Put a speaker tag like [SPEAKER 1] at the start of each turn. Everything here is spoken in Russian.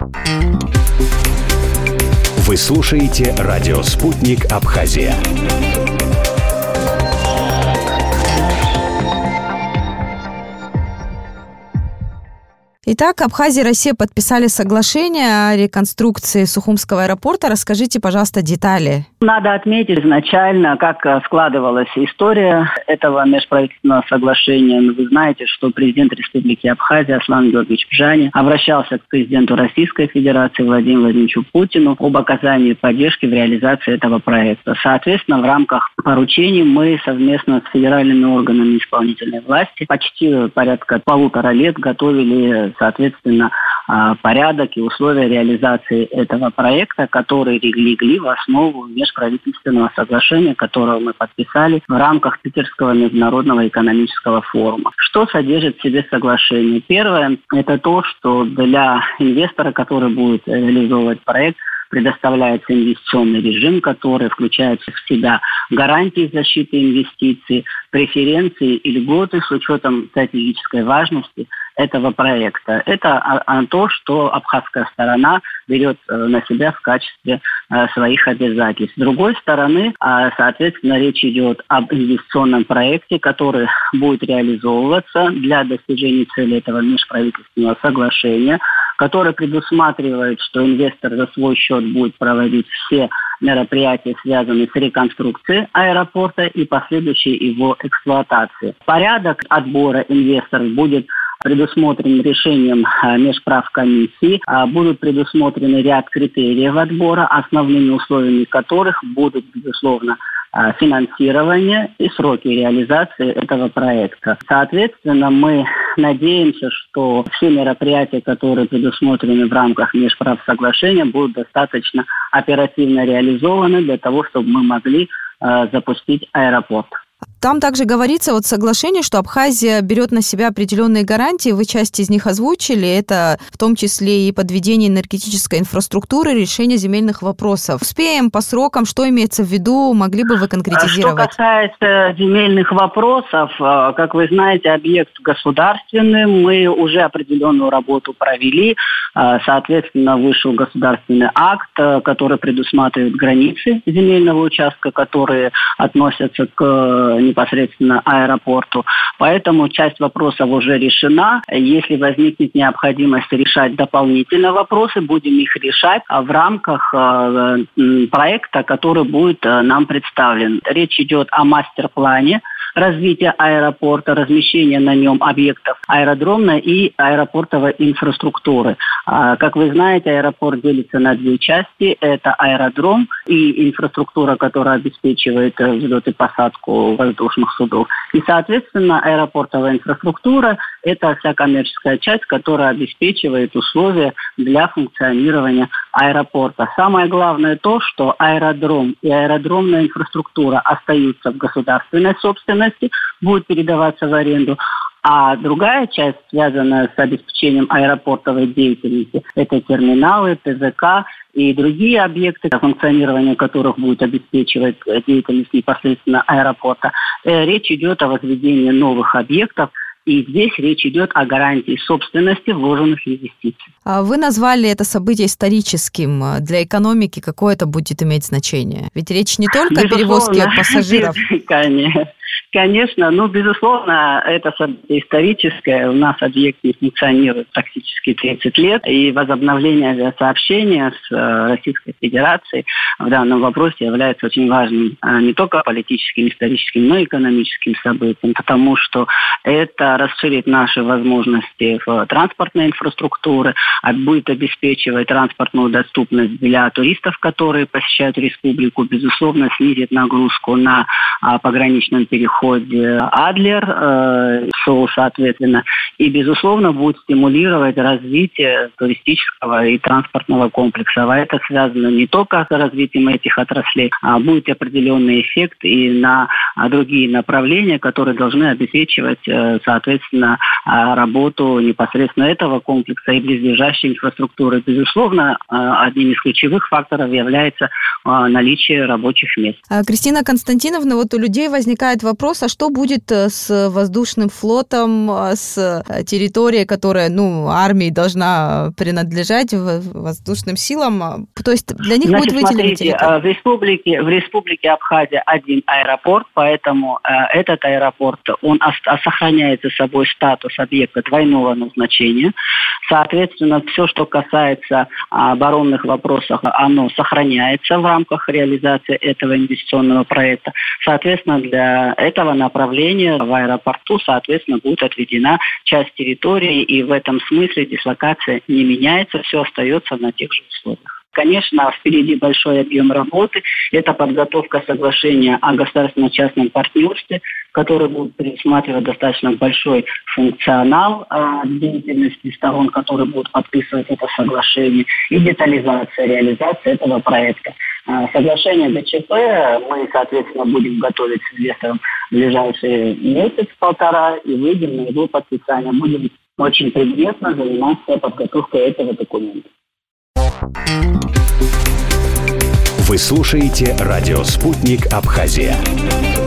[SPEAKER 1] Вы слушаете радио «Спутник Абхазия».
[SPEAKER 2] Итак, Абхазия и Россия подписали соглашение о реконструкции Сухумского аэропорта. Расскажите, пожалуйста, детали.
[SPEAKER 3] Надо отметить изначально, как складывалась история этого межправительственного соглашения. Вы знаете, что президент Республики Абхазия Аслан Георгиевич Бжани обращался к президенту Российской Федерации Владимиру Владимировичу Путину об оказании поддержки в реализации этого проекта. Соответственно, в рамках поручений мы совместно с федеральными органами исполнительной власти почти порядка 1,5 лет готовили, соответственно, порядок и условия реализации этого проекта, которые легли в основу межправительственного соглашения, которое мы подписали в рамках Питерского международного экономического форума. Что содержит в себе соглашение? Первое – это то, что для инвестора, который будет реализовывать проект, предоставляется инвестиционный режим, который включает в себя гарантии защиты инвестиций, преференции и льготы с учетом стратегической важности этого проекта. Это то, что абхазская сторона берет на себя в качестве своих обязательств. С другой стороны, соответственно, речь идет об инвестиционном проекте, который будет реализовываться для достижения цели этого межправительственного соглашения, который предусматривает, что инвестор за свой счет будет проводить все мероприятия, связанные с реконструкцией аэропорта и последующей его эксплуатацией. Порядок отбора инвесторов будет предусмотрен решением межправкомиссии. Будут предусмотрены ряд критериев отбора, основными условиями которых будут, безусловно, финансирование и сроки реализации этого проекта. Соответственно, мы надеемся, что все мероприятия, которые предусмотрены в рамках межправсоглашения, будут достаточно оперативно реализованы для того, чтобы мы могли запустить аэропорт.
[SPEAKER 2] Там также говорится в соглашении, что Абхазия берет на себя определенные гарантии. Вы часть из них озвучили. Это в том числе и подведение энергетической инфраструктуры, решение земельных вопросов. Успеем по срокам, что имеется в виду, могли бы вы конкретизировать?
[SPEAKER 3] Что касается земельных вопросов, как вы знаете, объект государственный. Мы уже определенную работу провели. Соответственно, вышел государственный акт, который предусматривает границы земельного участка, которые относятся к непосредственно аэропорту. Поэтому часть вопросов уже решена. Если возникнет необходимость решать дополнительные вопросы, будем их решать в рамках проекта, который будет нам представлен. Речь идет о мастер-плане развития аэропорта, размещения на нем объектов аэродромной и аэропортовой инфраструктуры. Как вы знаете, аэропорт делится на две части. Это аэродром и инфраструктура, которая обеспечивает взлет и посадку воздушных судов. И, соответственно, аэропортовая инфраструктура – это вся коммерческая часть, которая обеспечивает условия для функционирования аэропорта. Самое главное то, что аэродром и аэродромная инфраструктура остаются в государственной собственности, будет передаваться в аренду. А другая часть, связанная с обеспечением аэропортовой деятельности, это терминалы, ТЗК и другие объекты, функционирование которых будет обеспечивать деятельность непосредственно аэропорта. Речь идет о возведении новых объектов. И здесь речь идет о гарантии собственности вложенных инвестиций.
[SPEAKER 2] Вы назвали это событие историческим. Для экономики какое это будет иметь значение? Ведь речь не только о перевозке пассажиров.
[SPEAKER 3] Конечно, безусловно, это событие историческое. У нас объект не функционирует практически 30 лет. И возобновление авиасообщения с Российской Федерацией в данном вопросе является очень важным не только политическим, историческим, но и экономическим событием, потому что это расширит наши возможности в транспортной инфраструктуре, будет обеспечивать транспортную доступность для туристов, которые посещают республику, безусловно, снизит нагрузку на пограничном переходе Адлер, соответственно, и, безусловно, будет стимулировать развитие туристического и транспортного комплекса. А это связано не только с развитием этих отраслей, а будет определенный эффект и на другие направления, которые должны обеспечивать, соответственно, соответственно, работу непосредственно этого комплекса и близлежащей инфраструктуры. Безусловно, одним из ключевых факторов является наличие рабочих мест.
[SPEAKER 2] Кристина Константиновна, вот у людей возникает вопрос, а что будет с воздушным флотом, с территорией, которая, армии должна принадлежать воздушным силам? То есть для них будет выделена территория?
[SPEAKER 3] В республике Абхазия один аэропорт, поэтому этот аэропорт, он сохраняет за собой статус объекта двойного назначения. Соответственно, все, что касается оборонных вопросов, оно сохраняется в рамках реализации этого инвестиционного проекта. Соответственно, для этого направления в аэропорту, соответственно, будет отведена часть территории, и в этом смысле дислокация не меняется, все остается на тех же условиях. Конечно, впереди большой объем работы. Это подготовка соглашения о государственно-частном партнерстве, который будет предусматривать достаточно большой функционал деятельности сторон, которые будут подписывать это соглашение, и детализация, реализация этого проекта. Соглашение ДЧП мы, соответственно, будем готовить с инвестором в ближайшие месяц-полтора и выйдем на его подписание. Будем очень предметно заниматься подготовкой этого документа.
[SPEAKER 1] Вы слушаете радио «Спутник Абхазия».